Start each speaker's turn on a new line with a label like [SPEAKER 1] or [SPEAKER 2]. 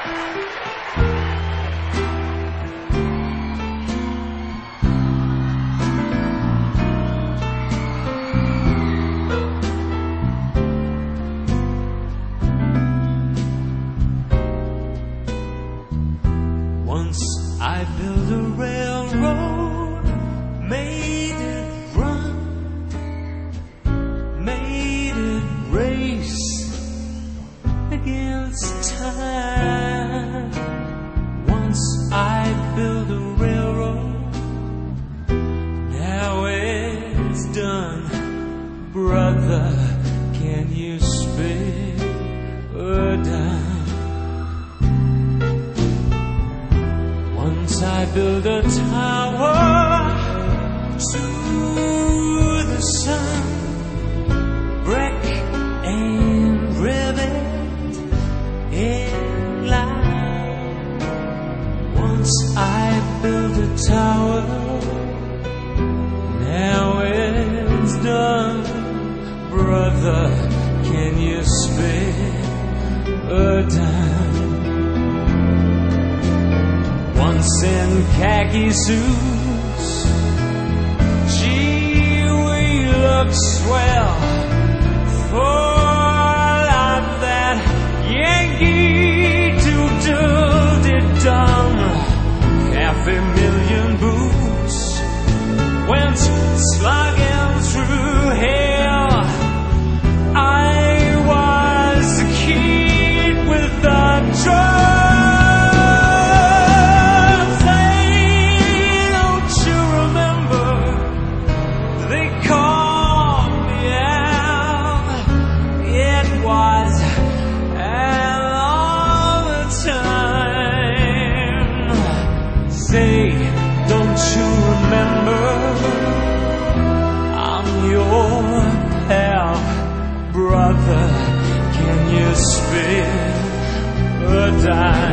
[SPEAKER 1] Once I built a railroad, made it run, made it race against time. Once I built a railroad, now it's done. Brother, can you spare a dime? Once I built a tower to the sun, brick and rivet in line. Once I built a tower, now it's done. Brother, can you spare a dime? Once in khaki suits, gee, we look swell for like that Yankee doodle-de-dum. Half a million boots went slugging through hell. I was a kid with a drum. Say, don't you remember? I'm your pal, brother. Can you spare a dime?